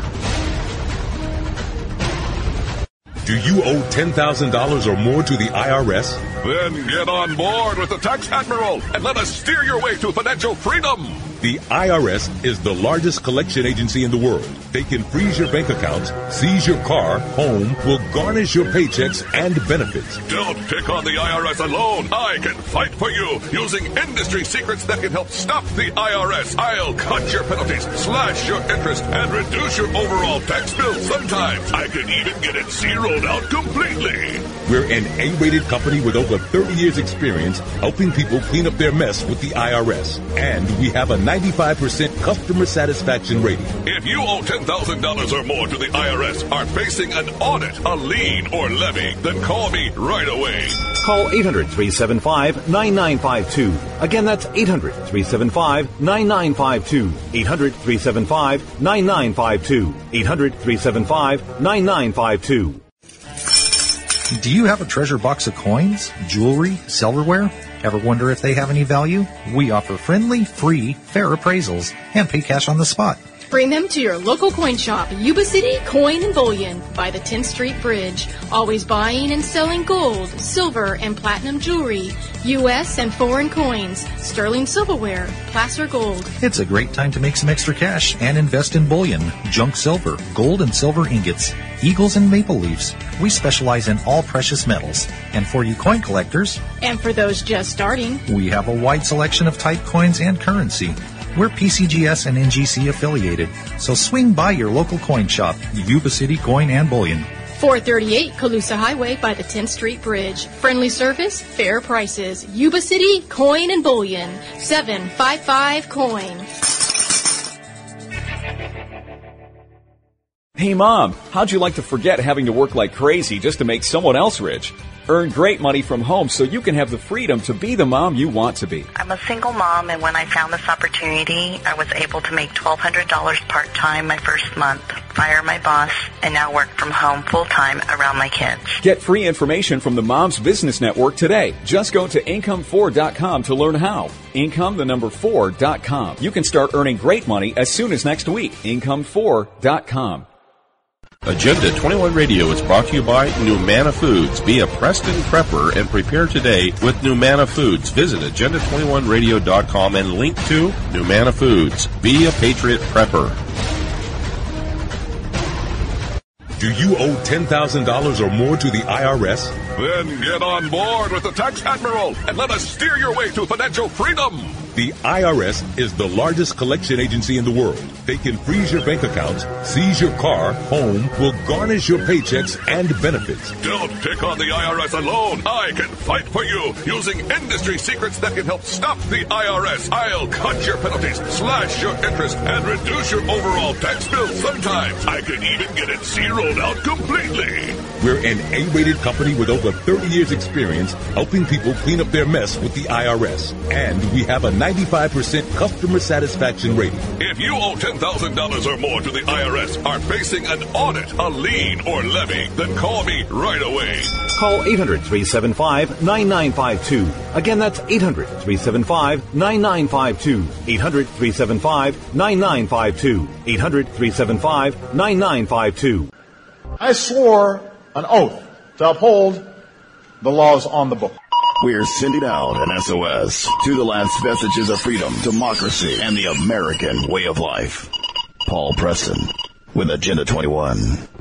Do you owe ten thousand dollars or more to the I R S? Then get on board with the Tax Admiral and let us steer your way to financial freedom. The I R S is the largest collection agency in the world. They can freeze your bank accounts, seize your car, home, will garnish your paychecks and benefits. Don't take on the I R S alone. I can fight for you using industry secrets that can help stop the I R S. I'll cut your penalties, slash your interest, and reduce your overall tax bill. Sometimes I can even get it zeroed out completely. We're an A-rated company with over thirty years experience helping people clean up their mess with the I R S. And we have a ninety-five percent customer satisfaction rating. If you owe ten thousand dollars or more to the I R S, are facing an audit, a lien, or levy, then call me right away. Call eight hundred, three seven five, nine nine five two. Again, that's eight hundred, three seven five, nine nine five two. eight hundred, three seven five, nine nine five two. eight hundred, three seven five, nine nine five two. Do you have a treasure box of coins, jewelry, silverware? Ever wonder if they have any value? We offer friendly, free, fair appraisals and pay cash on the spot. Bring them to your local coin shop, Yuba City Coin and Bullion, by the tenth Street Bridge. Always buying and selling gold, silver, and platinum jewelry, U S and foreign coins, sterling silverware, placer gold. It's a great time to make some extra cash and invest in bullion, junk silver, gold and silver ingots, eagles and maple leaves. We specialize in all precious metals. And for you coin collectors, and for those just starting, we have a wide selection of type coins and currency. We're P C G S and N G C affiliated, so swing by your local coin shop, Yuba City Coin and Bullion. four thirty-eight Colusa Highway by the tenth Street Bridge. Friendly service, fair prices. Yuba City Coin and Bullion. seven five five coin. Hey Mom, how'd you like to forget having to work like crazy just to make someone else rich? Earn great money from home so you can have the freedom to be the mom you want to be. I'm a single mom, and when I found this opportunity, I was able to make twelve hundred dollars part-time my first month, fire my boss, and now work from home full-time around my kids. Get free information from the Moms Business Network today. Just go to income four dot com to learn how. Income, the number four dot com. You can start earning great money as soon as next week. income four dot com. Agenda twenty-one Radio is brought to you by Numana Foods. Be a Preston prepper and prepare today with Numana Foods. Visit agenda twenty-one radio dot com and link to Numana Foods. Be a Patriot prepper. Do you owe ten thousand dollars or more to the I R S? Then get on board with the Tax Admiral and let us steer your way to financial freedom. The I R S is the largest collection agency in the world. They can freeze your bank accounts, seize your car, home, will garnish your paychecks and benefits. Don't pick on the I R S alone. I can fight for you using industry secrets that can help stop the I R S. I'll cut your penalties, slash your interest, and reduce your overall tax bill. Sometimes I can even get it zeroed out completely. We're an A-rated company with over thirty years experience helping people clean up their mess with the I R S. And we have a ninety-five percent customer satisfaction rating. If you owe ten thousand dollars or more to the I R S, are facing an audit, a lien, or levy, then call me right away. Call eight hundred, three seven five, nine nine five two. Again, that's eight hundred, three seven five, nine nine five two. eight hundred, three seven five, nine nine five two. eight hundred, three seven five, nine nine five two. I swore an oath to uphold the laws on the book. We're sending out an S O S to the last vestiges of freedom, democracy, and the American way of life. Paul Preston with Agenda twenty-one.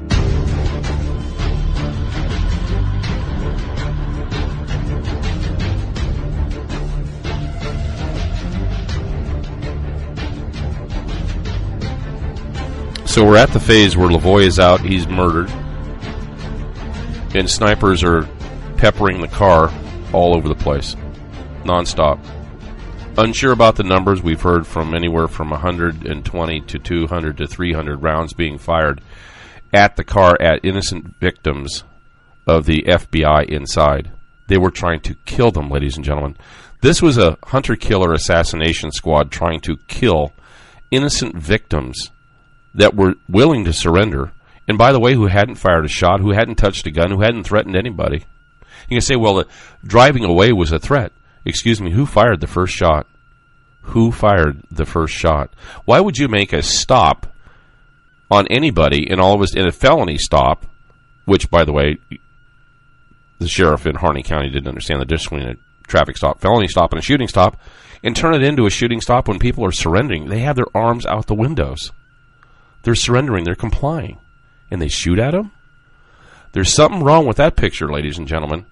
So we're at the phase where Lavoie is out, he's murdered, and snipers are peppering the car all over the place, nonstop. Unsure about the numbers. We've heard from anywhere from one hundred twenty to two hundred to three hundred rounds being fired at the car at innocent victims of the F B I inside. They were trying to kill them, ladies and gentlemen. This was a hunter-killer assassination squad trying to kill innocent victims that were willing to surrender, and by the way, who hadn't fired a shot, who hadn't touched a gun, who hadn't threatened anybody. You can say, well, uh, driving away was a threat. Excuse me, who fired the first shot? Who fired the first shot? Why would you make a stop on anybody, and all of us in a felony stop, which, by the way, the sheriff in Harney County didn't understand the difference between a traffic stop, felony stop, and a shooting stop, and turn it into a shooting stop when people are surrendering. They have their arms out the windows. They're surrendering. They're complying. And they shoot at them? There's something wrong with that picture, ladies and gentlemen.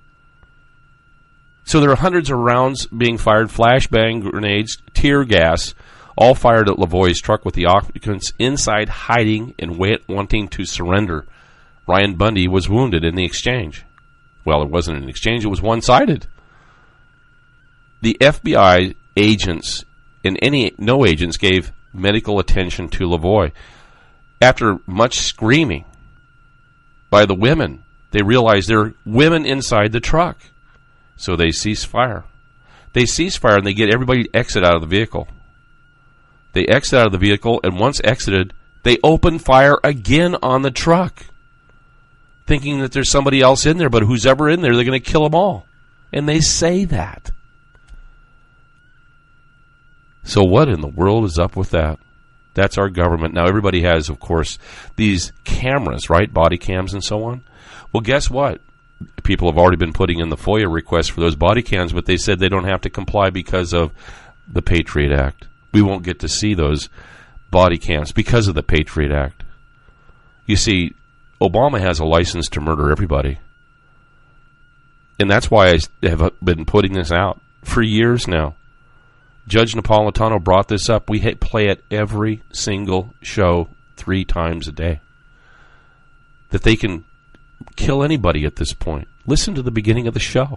So there are hundreds of rounds being fired, flashbang grenades, tear gas, all fired at Lavoie's truck with the occupants inside hiding and wait, wanting to surrender. Ryan Bundy was wounded in the exchange. Well, it wasn't an exchange. It was one-sided. The F B I agents and any no agents gave medical attention to Lavoie. After much screaming by the women, they realized there are women inside the truck. So they cease fire. They cease fire and they get everybody to exit out of the vehicle. They exit out of the vehicle, and once exited, they open fire again on the truck, thinking that there's somebody else in there, but who's ever in there, they're going to kill them all. And they say that. So what in the world is up with that? That's our government. Now, everybody has, of course, these cameras, right? Body cams and so on. Well, guess what? People have already been putting in the FOIA requests for those body cams, but they said they don't have to comply because of the Patriot Act. We won't get to see those body cams because of the Patriot Act. You see, Obama has a license to murder everybody. And that's why I have been putting this out for years now. Judge Napolitano brought this up. We hit play it every single show three times a day. That they can kill anybody at this point. Listen to the beginning of the show.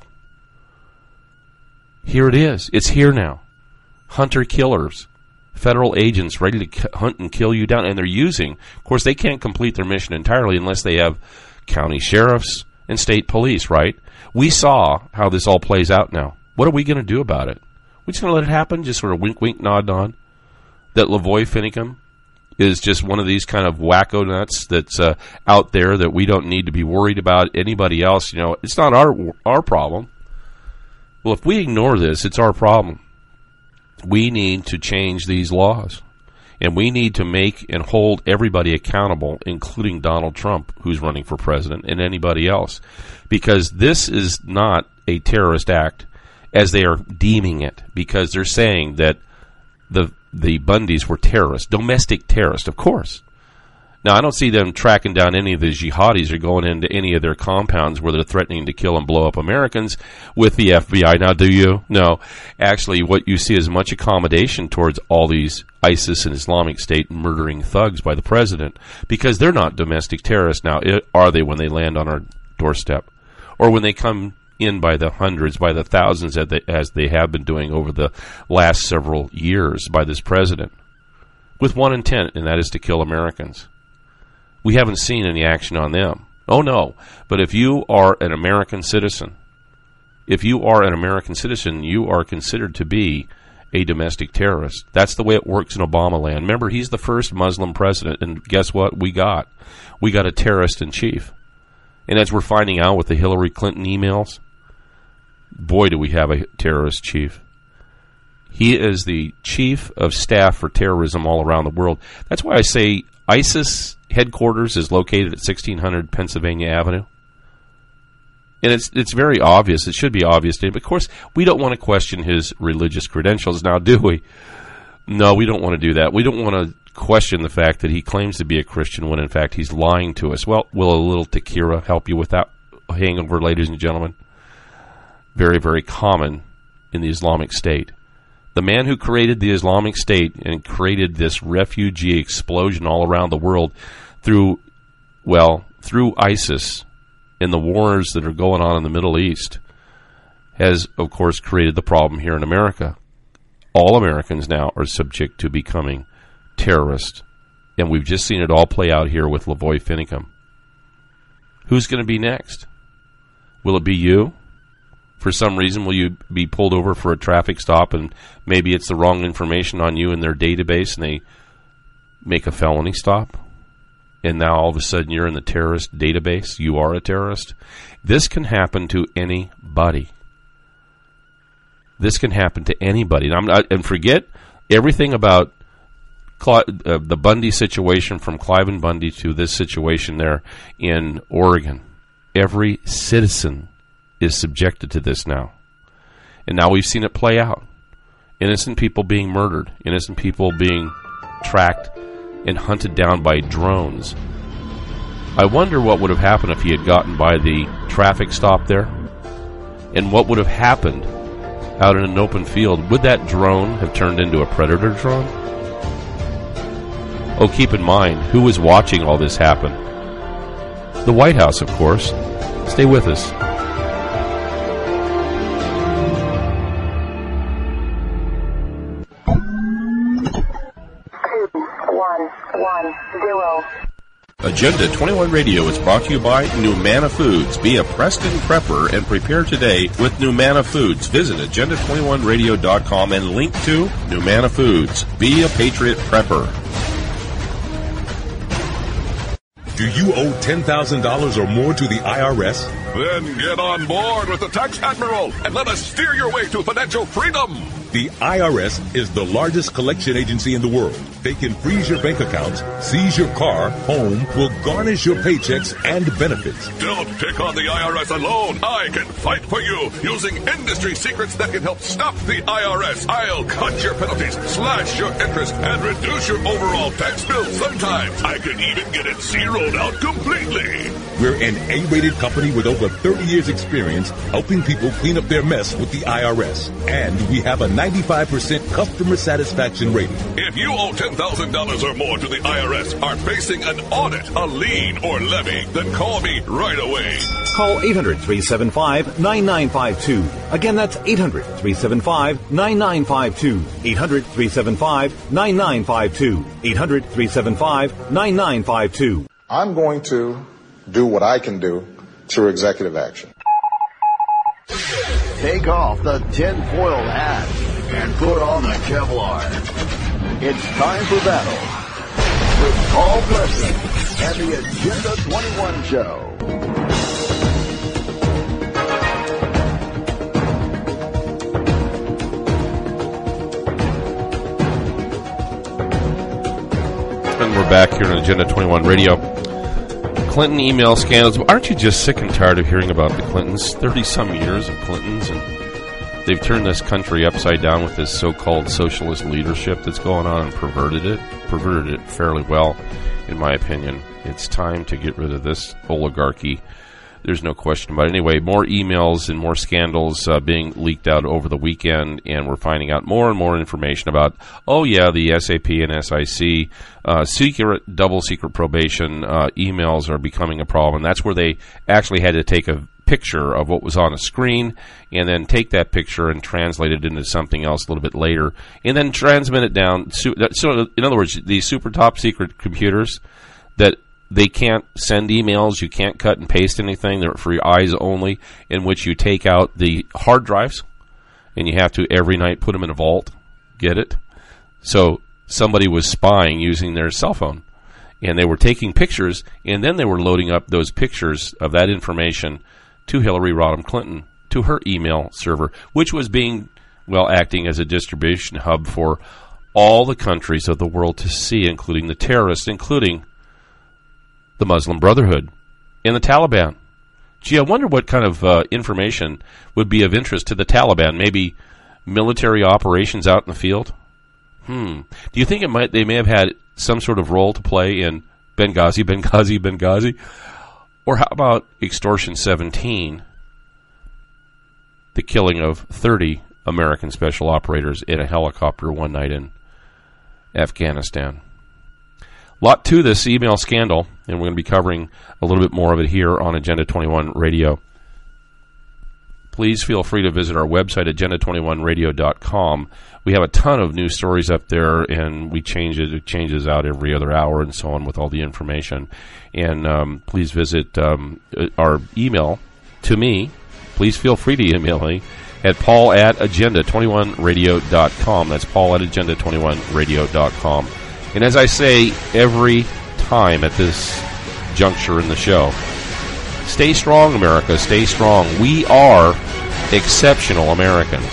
Here it is. It's here now. Hunter-killers. Federal agents ready to hunt and kill you down. And they're using, of course, they can't complete their mission entirely unless they have county sheriffs and state police, right? We saw how this all plays out now. What are we going to do about it? We're just going to let it happen? Just sort of wink, wink, nod, nod? That Lavoy Finicum is just one of these kind of wacko nuts that's uh, out there that we don't need to be worried about anybody else. You know, it's not our our problem. Well, if we ignore this, it's our problem. We need to change these laws. And we need to make and hold everybody accountable, including Donald Trump, who's running for president, and anybody else. Because this is not a terrorist act, as they are deeming it, because they're saying that the the Bundys were terrorists, domestic terrorists, of course. Now, I don't see them tracking down any of the jihadis or going into any of their compounds where they're threatening to kill and blow up Americans with the F B I. Now, do you? No. Actually, what you see is much accommodation towards all these ISIS and Islamic State murdering thugs by the president, because they're not domestic terrorists now, are they, when they land on our doorstep? Or when they come in by the hundreds, by the thousands, as they, as they have been doing over the last several years by this president, with one intent, and that is to kill Americans. We haven't seen any action on them. Oh, no. But if you are an American citizen, if you are an American citizen, you are considered to be a domestic terrorist. That's the way it works in Obama land. Remember, he's the first Muslim president, and guess what we got? We got a terrorist in chief. And as we're finding out with the Hillary Clinton emails, boy, do we have a terrorist chief. He is the chief of staff for terrorism all around the world. That's why I say ISIS headquarters is located at sixteen hundred Pennsylvania Avenue. And it's it's very obvious. It should be obvious to him. Of course, we don't want to question his religious credentials now, do we? No, we don't want to do that. We don't want to question the fact that he claims to be a Christian when, in fact, he's lying to us. Well, will a little tequila help you with that hangover, ladies and gentlemen? Very, very common in the Islamic State. The man who created the Islamic State and created this refugee explosion all around the world through, well, through ISIS and the wars that are going on in the Middle East has, of course, created the problem here in America. All Americans now are subject to becoming terrorists. And we've just seen it all play out here with Lavoy Finicum. Who's going to be next? Will it be you? For some reason, will you be pulled over for a traffic stop and maybe it's the wrong information on you in their database and they make a felony stop? And now all of a sudden you're in the terrorist database? You are a terrorist? This can happen to anybody. This can happen to anybody. And, I'm not, and forget everything about Cl- uh, the Bundy situation, from Cliven Bundy to this situation there in Oregon. Every citizen is subjected to this now. And now we've seen it play out. Innocent people being murdered. Innocent people being tracked and hunted down by drones. I wonder what would have happened if he had gotten by the traffic stop there. And what would have happened out in an open field. Would that drone have turned into a predator drone? Oh, keep in mind, who was watching all this happen? The White House, of course. Stay with us. Agenda twenty-one Radio is brought to you by Numana Foods. Be a Preston prepper and prepare today with Numana Foods. Visit agenda twenty-one radio dot com and link to Numana Foods. Be a Patriot prepper. Do you owe ten thousand dollars or more to the I R S? Then get on board with the Tax Admiral and let us steer your way to financial freedom. The I R S is the largest collection agency in the world. They can freeze your bank accounts, seize your car, home, will garnish your paychecks and benefits. Don't pick on the I R S alone. I can fight for you using industry secrets that can help stop the I R S. I'll cut your penalties, slash your interest, and reduce your overall tax bill. Sometimes I can even get it zeroed out completely. We're an A-rated company with over thirty years experience helping people clean up their mess with the I R S. And we have a ninety-five percent customer satisfaction rating. If you owe ten thousand dollars or more to the I R S, are facing an audit, a lien, or levy, then call me right away. Call eight hundred, three seven five, nine nine five two. Again, that's eight hundred, three seven five, nine nine five two. eight hundred, three seven five, nine nine five two. eight hundred, three seven five, nine nine five two. I'm going to do what I can do through executive action. Take off the tinfoil hat and put on the Kevlar. It's time for battle with Paul Preston and the Agenda twenty-one Show. And we're back here on Agenda twenty-one Radio. Clinton email scandals. Aren't you just sick and tired of hearing about the Clintons? thirty-some years of Clintons, and they've turned this country upside down with this so-called socialist leadership that's going on and perverted it. Perverted it fairly well, in my opinion. It's time to get rid of this oligarchy. There's no question about it. Anyway, more emails and more scandals uh, being leaked out over the weekend, and we're finding out more and more information about, oh yeah, the S A P and S I C, uh, secret, double secret probation uh, emails are becoming a problem. That's where they actually had to take a picture of what was on a screen and then take that picture and translate it into something else a little bit later and then transmit it down. So, in other words, these super top secret computers that they can't send emails, you can't cut and paste anything, they're for your eyes only, in which you take out the hard drives and you have to every night put them in a vault. Get it? So somebody was spying using their cell phone, and they were taking pictures, and then they were loading up those pictures of that information to Hillary Rodham Clinton, to her email server, which was being, well, acting as a distribution hub for all the countries of the world to see, including the terrorists, including the Muslim Brotherhood and the Taliban. Gee, I wonder what kind of uh, information would be of interest to the Taliban. Maybe military operations out in the field? Hmm. Do you think it might? They may have had some sort of role to play in Benghazi, Benghazi, Benghazi? Or how about Extortion seventeen, the killing of thirty American special operators in a helicopter one night in Afghanistan? Lot to this email scandal, and we're going to be covering a little bit more of it here on Agenda twenty-one Radio. Please feel free to visit our website, agenda twenty-one radio dot com. We have a ton of news stories up there, and we change it. It changes out every other hour and so on with all the information. And um, please visit um, our email to me. Please feel free to email me at paul at agenda twenty-one radio dot com. That's paul at agenda twenty-one radio dot com. And as I say every time at this juncture in the show, stay strong, America. Stay strong. We are exceptional Americans.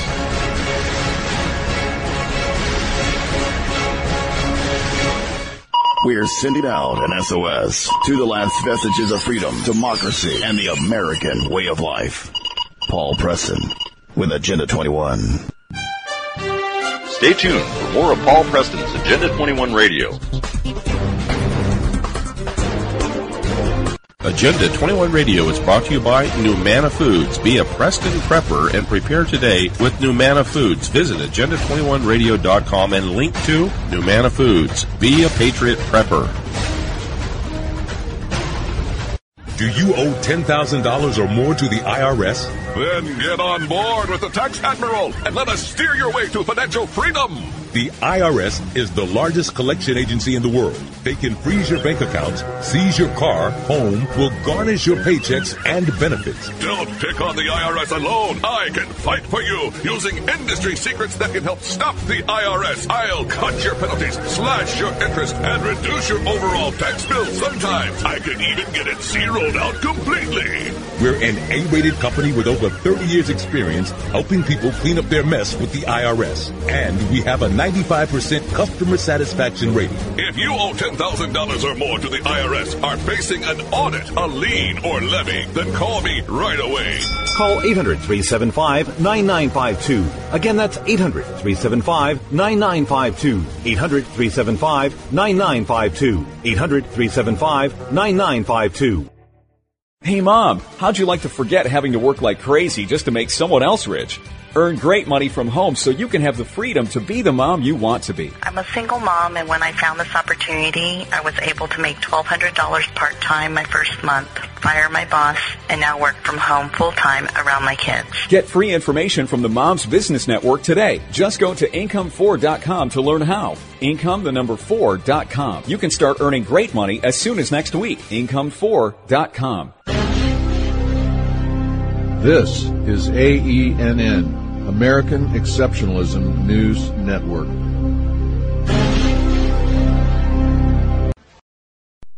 We're sending out an S O S to the last vestiges of freedom, democracy, and the American way of life. Paul Preston with Agenda twenty-one. Stay tuned for more of Paul Preston's Agenda twenty-one Radio. Agenda twenty-one Radio is brought to you by Numana Foods. Be a Preston prepper and prepare today with Numana Foods. Visit agenda twenty-one radio dot com and link to Numana Foods. Be a Patriot prepper. Do you owe ten thousand dollars or more to the I R S? Then get on board with the Tax Admiral and let us steer your way to financial freedom. The I R S is the largest collection agency in the world. They can freeze your bank accounts, seize your car, home, will garnish your paychecks and benefits. Don't pick on the I R S alone. I can fight for you using industry secrets that can help stop the I R S. I'll cut your penalties, slash your interest, and reduce your overall tax bill. Sometimes I can even get it zeroed out completely. We're an A-rated company with over thirty years experience helping people clean up their mess with the I R S. And we have a ninety-five percent customer satisfaction rating. If you owe ten thousand dollars or more to the I R S, are facing an audit, a lien, or levy, then call me right away. Call eight hundred, three seven five, nine nine five two. Again, that's eight hundred, three seven five, nine nine five two. eight hundred, three seven five, nine nine five two. eight hundred, three seven five, nine nine five two. Hey Mom, how'd you like to forget having to work like crazy just to make someone else rich? Earn great money from home so you can have the freedom to be the mom you want to be. I'm a single mom, and when I found this opportunity, I was able to make twelve hundred dollars part-time my first month, fire my boss, and now work from home full-time around my kids. Get free information from the Moms Business Network today. Just go to income four dot com to learn how. Income, the number four dot com. You can start earning great money as soon as next week. income four dot com. This is A E N N, American Exceptionalism News Network.